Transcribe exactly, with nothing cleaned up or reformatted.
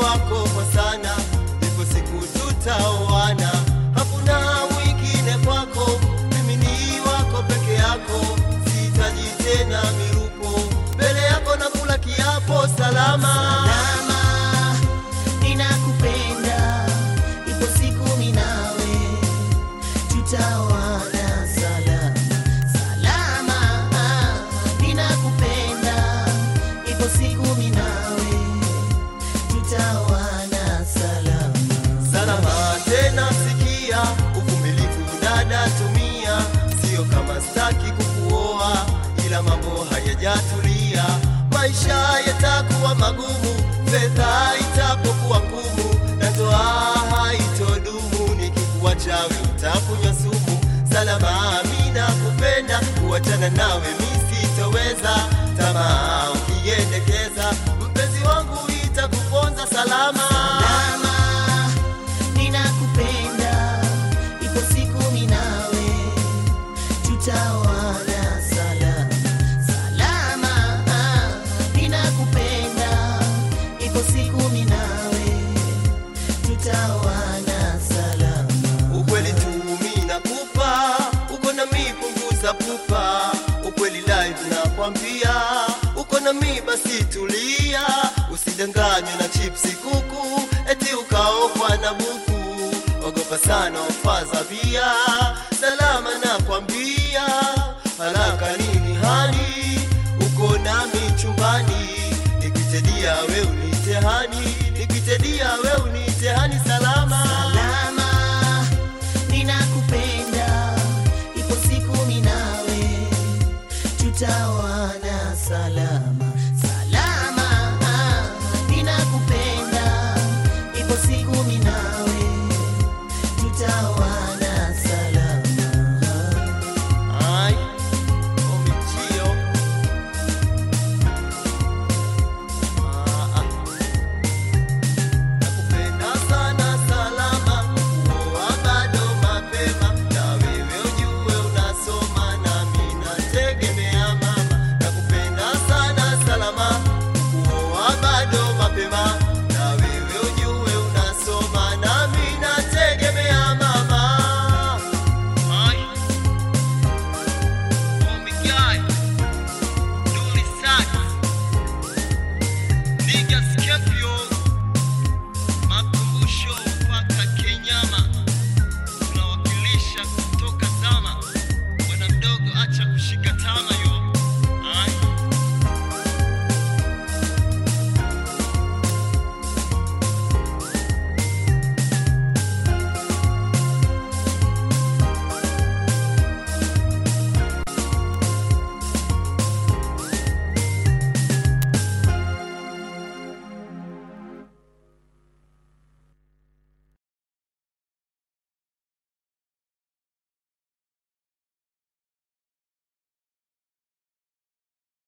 wako kwa sana, ipo siku tutaoana. Hakuna mwingine kwako, mimi ni wako peke yako. Sihitaji tena mirupo, mbele yako nakula kiapo salama. Salama, ninakupenda, ipo siku mimi nawe tutaoana. Salama, salama, ninakupenda, ipo siku mimi nawe tutaoana. Salama, Salama tena sikia, uvumilivu dada tumia. Sio kama sitaki kukuoa, ila mambo hayajatulia. Maisha yatakuwa magumu, fedha itapokuwa ngumu, na ndoa haitodumu. Nikikuacha utakunywa sumu. Salama, mimi nakupenda, kuachana nawe mimi sitoweza. Tamaa ukiendekeza, mpenzi wangu itakuponza. Salama, salama, ninakupenda, ipo siku mimi nawe tutaoana. Salama, salama, ninakupenda, ipo siku mimi nawe tutaoana. Salama, ukweli tu mimi nakupa, uko na mimi punguza pupa. Ukweli live nakwambia, uko na mimi basi tulia. Usidanganywe na chipsi kuku, eti ukaokwa na buku. Ogopa sana ufadha bia.